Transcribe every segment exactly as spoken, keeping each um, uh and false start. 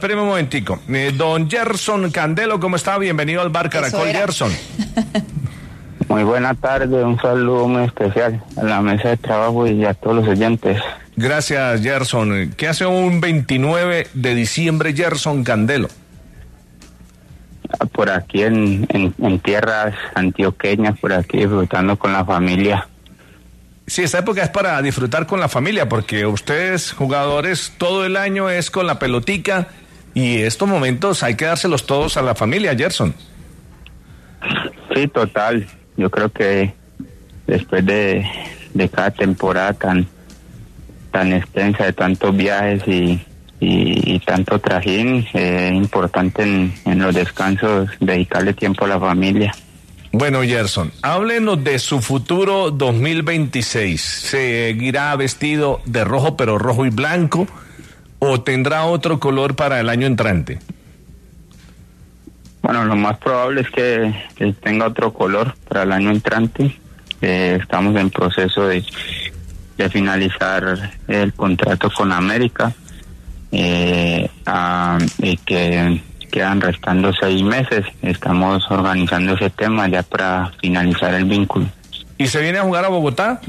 Espéreme un momentico. Eh, don Gerson Candelo, ¿cómo está? Bienvenido al Bar Caracol, Gerson. Muy buena tarde, un saludo muy especial a la mesa de trabajo y a todos los oyentes. Gracias, Gerson. ¿Qué hace un veintinueve de diciembre, Gerson Candelo? Por aquí en, en, en tierras antioqueñas, por aquí disfrutando con la familia. Sí, esta época es para disfrutar con la familia, porque ustedes, jugadores, todo el año es con la pelotica, y estos momentos hay que dárselos todos a la familia, Gerson. Sí, total. Yo creo que después de, de cada temporada tan tan extensa, de tantos viajes y, y, y tanto trajín, es eh, importante en, en los descansos dedicarle tiempo a la familia. Bueno, Gerson, háblenos de su futuro dos mil veintiséis. ¿Seguirá vestido de rojo, pero rojo y blanco, o tendrá otro color para el año entrante? Bueno, lo más probable es que, que tenga otro color para el año entrante. Eh, estamos en proceso de, de finalizar el contrato con América, eh, a, y que quedan restando seis meses. Estamos organizando ese tema ya para finalizar el vínculo. ¿Y se viene a jugar a Bogotá?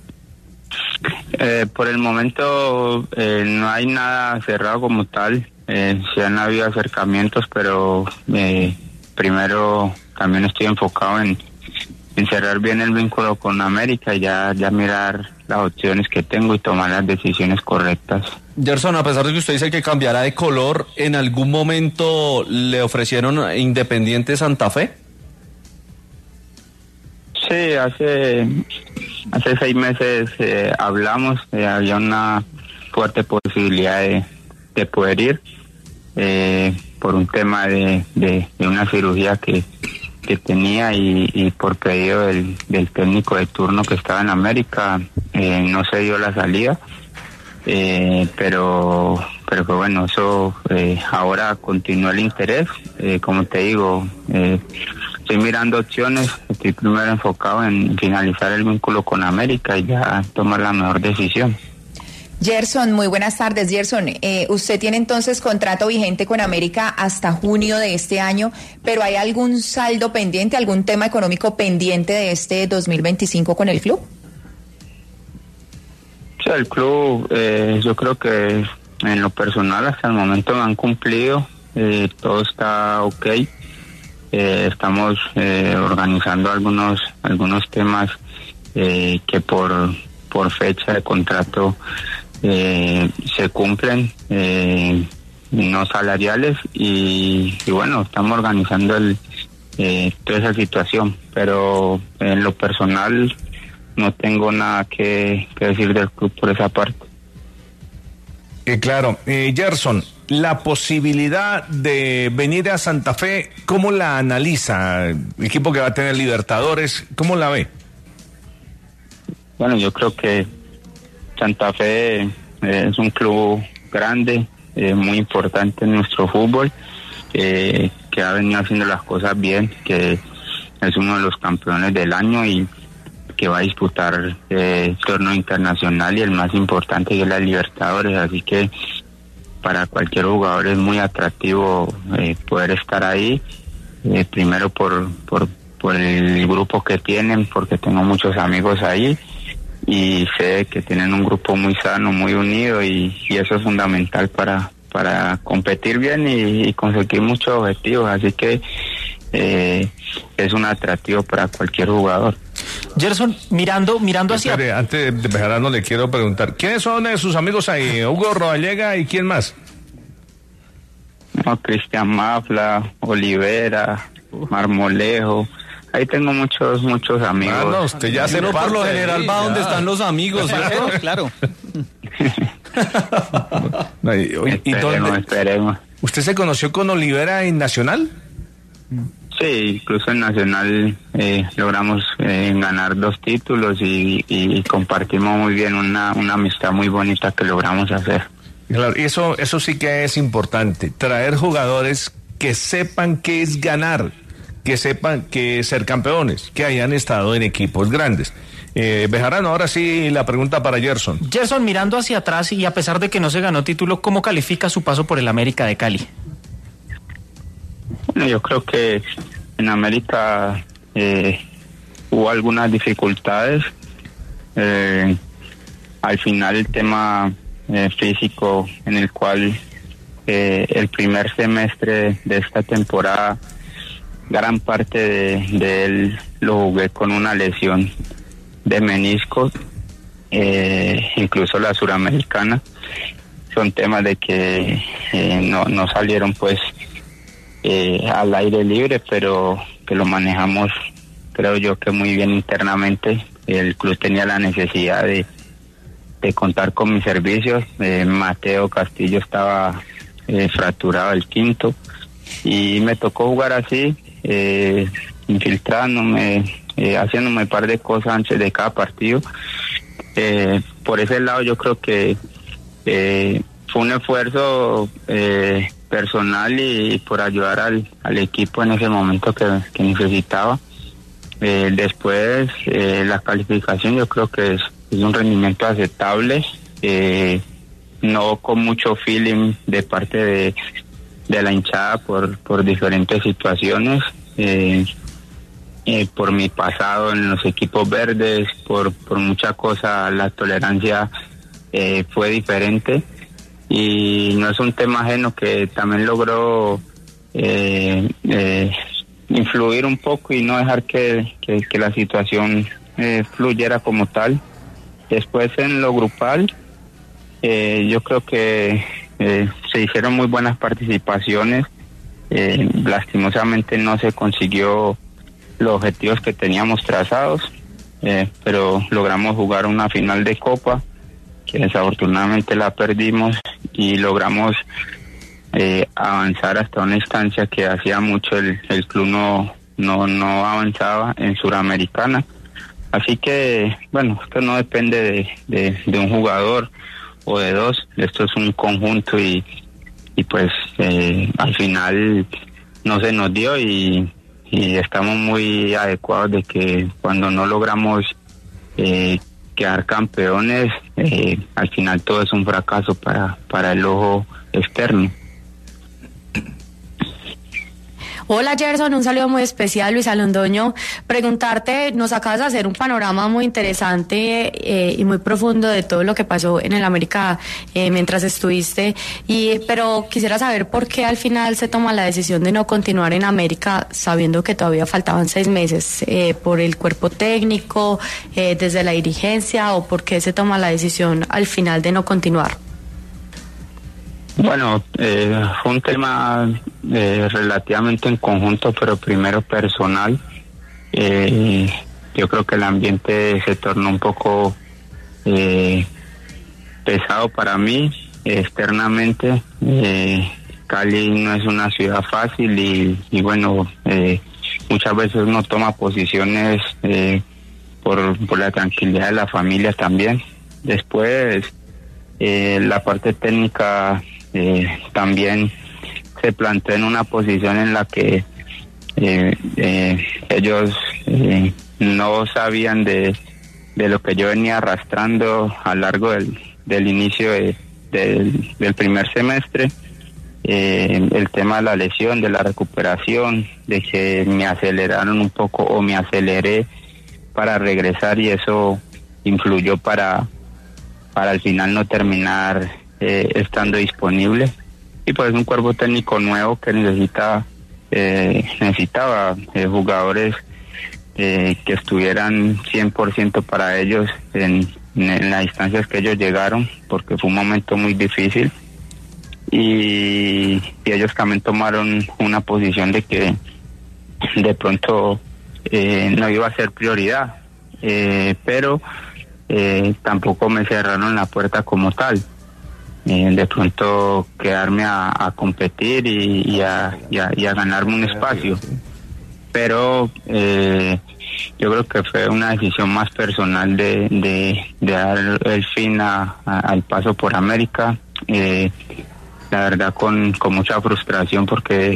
Eh, por el momento eh, no hay nada cerrado como tal. Eh, se han habido acercamientos, pero eh, primero también estoy enfocado en, en cerrar bien el vínculo con América y ya, ya mirar las opciones que tengo y tomar las decisiones correctas. Gerson, a pesar de que usted dice que cambiará de color, ¿en algún momento le ofrecieron Independiente Santa Fe? Sí, hace hace seis meses eh, hablamos, eh, había una fuerte posibilidad de, de poder ir eh, por un tema de, de, de una cirugía que, que tenía y, y por pedido del, del técnico de turno que estaba en América, eh, no se dio la salida, eh, pero pero pues bueno, eso eh, ahora continúa el interés, eh, como te digo, eh, estoy mirando opciones, estoy primero enfocado en finalizar el vínculo con América y ya tomar la mejor decisión. Gerson, muy buenas tardes. Gerson, eh, usted tiene entonces contrato vigente con América hasta junio de este año, pero ¿hay algún saldo pendiente, algún tema económico pendiente de este dos mil veinticinco con el club? Sí, el club, eh, yo creo que en lo personal hasta el momento me han cumplido, eh, todo está ok. Eh, estamos eh, organizando algunos algunos temas eh, que por por fecha de contrato eh, se cumplen, eh, no salariales, y, y bueno, estamos organizando el, eh, toda esa situación, pero en lo personal no tengo nada que, que decir del club por esa parte. Eh, claro, eh, Gerson, la posibilidad de venir a Santa Fe, ¿cómo la analiza? El equipo que va a tener Libertadores, ¿cómo la ve? Bueno, yo creo que Santa Fe eh, es un club grande, eh, muy importante en nuestro fútbol, eh, que ha venido haciendo las cosas bien, que es uno de los campeones del año y que va a disputar eh, el torneo internacional y el más importante, que es la Libertadores, así que para cualquier jugador es muy atractivo eh, poder estar ahí, eh, primero por, por, por el grupo que tienen, porque tengo muchos amigos ahí y sé que tienen un grupo muy sano, muy unido, y, y eso es fundamental para, para competir bien y, y conseguir muchos objetivos, así que eh, es un atractivo para cualquier jugador. Gerson, mirando mirando hacia... Espere, antes de empezar, no le quiero preguntar, ¿quiénes son eh, sus amigos ahí? Hugo Rodallega y ¿quién más? No, Cristian Mafla, Olivera, Marmolejo. Ahí tengo muchos, muchos amigos. Ah, no, usted ya se Pero por lo general va donde están los amigos, ¿cierto? Claro. No, y, y, y esperemos, dónde, esperemos. ¿usted se conoció con Olivera en Nacional? Sí, incluso en Nacional eh, logramos eh, ganar dos títulos y, y compartimos muy bien una, una amistad muy bonita que logramos hacer. Claro, y eso, eso sí que es importante, traer jugadores que sepan qué es ganar, que sepan que es ser campeones, que hayan estado en equipos grandes. Eh, Bejarano, ahora sí la pregunta para Gerson. Gerson, mirando hacia atrás y a pesar de que no se ganó título, ¿cómo califica su paso por el América de Cali? Bueno, yo creo que en América eh, hubo algunas dificultades. Eh, al final el tema eh, físico en el cual eh, el primer semestre de esta temporada, gran parte de, de él lo jugué con una lesión de menisco, eh, incluso la suramericana. Son temas de que eh, no, no salieron pues eh, al aire libre, pero que lo manejamos, creo yo que muy bien internamente. El club tenía la necesidad de, de contar con mis servicios. eh, Mateo Castillo estaba eh, fracturado el quinto y me tocó jugar así, eh, infiltrándome, Eh, haciéndome un par de cosas antes de cada partido. Eh, por ese lado yo creo que eh, fue un esfuerzo eh, personal y, y por ayudar al, al equipo en ese momento que, que necesitaba. Eh, después eh, la calificación yo creo que es, es un rendimiento aceptable, eh, no con mucho feeling de parte de, de la hinchada por, por diferentes situaciones. eh, Eh, por mi pasado en los equipos verdes, por, por mucha cosa, la tolerancia eh, fue diferente y no es un tema ajeno que también logró eh, eh, influir un poco y no dejar que, que, que la situación eh, fluyera como tal. Después en lo grupal, eh, yo creo que eh, se hicieron muy buenas participaciones, eh, lastimosamente no se consiguió los objetivos que teníamos trazados, eh, pero logramos jugar una final de Copa, que desafortunadamente la perdimos, y logramos eh, avanzar hasta una instancia que hacía mucho el, el club no, no, no avanzaba en Suramericana. Así que, bueno, esto no depende de, de, de un jugador o de dos, esto es un conjunto y, y pues eh, al final no se nos dio y y estamos muy adecuados de que cuando no logramos eh, quedar campeones, eh, al final todo es un fracaso para, para el ojo externo. Hola Gerson, un saludo muy especial, Luisa Londoño. Preguntarte, nos acabas de hacer un panorama muy interesante eh, y muy profundo de todo lo que pasó en el América eh, mientras estuviste, y pero quisiera saber por qué al final se toma la decisión de no continuar en América sabiendo que todavía faltaban seis meses, eh, por el cuerpo técnico, eh, desde la dirigencia, o por qué se toma la decisión al final de no continuar. Bueno, eh, fue un tema eh, relativamente en conjunto, pero primero personal. Eh, yo creo que el ambiente se tornó un poco eh, pesado para mí, externamente. Eh, Cali no es una ciudad fácil y, y bueno, eh, muchas veces uno toma posiciones eh, por, por la tranquilidad de la familia también. Después, eh, la parte técnica Eh, también se planteó en una posición en la que eh, eh, ellos eh, no sabían de, de lo que yo venía arrastrando a lo largo del, del inicio de, de, del primer semestre, eh, el tema de la lesión, de la recuperación, de que me aceleraron un poco o me aceleré para regresar y eso influyó para, para al final no terminar Eh, estando disponible, y pues un cuerpo técnico nuevo que necesita eh, necesitaba eh, jugadores eh, que estuvieran cien por ciento para ellos en, en las instancias que ellos llegaron, porque fue un momento muy difícil y, y ellos también tomaron una posición de que de pronto eh, no iba a ser prioridad, eh, pero eh, tampoco me cerraron la puerta como tal. Eh, de pronto quedarme a, a competir y, y, a, y, a, y a ganarme un espacio, pero eh, yo creo que fue una decisión más personal de, de, de dar el fin a, a, al paso por América, eh, la verdad con, con mucha frustración porque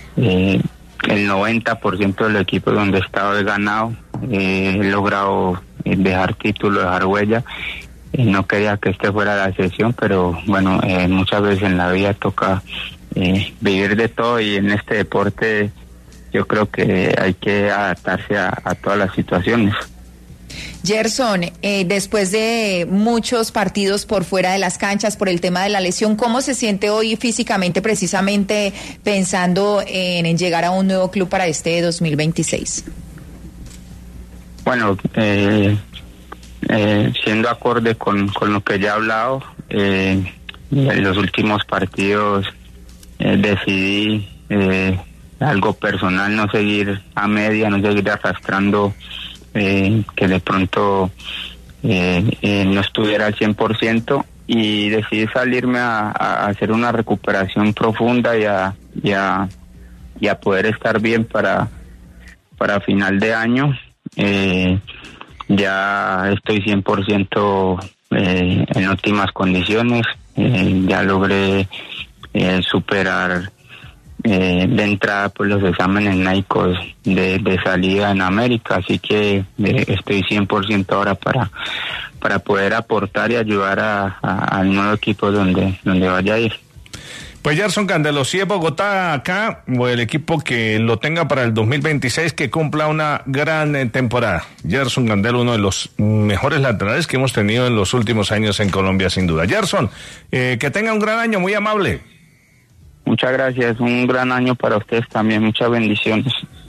eh, el noventa por ciento del equipo donde he estado he ganado, eh, he logrado eh, dejar título, dejar huella. Eh, no quería que este fuera la excepción, pero bueno, eh, muchas veces en la vida toca eh, vivir de todo, y en este deporte yo creo que hay que adaptarse a, a todas las situaciones. Gerson, eh, después de muchos partidos por fuera de las canchas por el tema de la lesión, ¿cómo se siente hoy físicamente, precisamente pensando en, en llegar a un nuevo club para este dos mil veintiséis? Bueno, eh, eh, siendo acorde con, con lo que ya he hablado, eh, en los últimos partidos eh, decidí eh, algo personal, no seguir a media, no seguir arrastrando eh, que de pronto eh, eh, no estuviera al cien por ciento, y decidí salirme a, a hacer una recuperación profunda y a, y a, y a poder estar bien para, para final de año. Eh, ya estoy cien por ciento eh, en óptimas condiciones, eh, ya logré eh, superar eh, de entrada pues los exámenes médicos de, de salida en América, así que eh, estoy cien por ciento ahora para para poder aportar y ayudar a, a, al nuevo equipo donde donde vaya a ir. Pues Gerson Candelo, si es Bogotá acá, o el equipo que lo tenga para el dos mil veintiséis, que cumpla una gran eh, temporada. Gerson Candelo, uno de los mejores laterales que hemos tenido en los últimos años en Colombia, sin duda. Gerson, eh, que tenga un gran año, muy amable. Muchas gracias, un gran año para ustedes también, muchas bendiciones.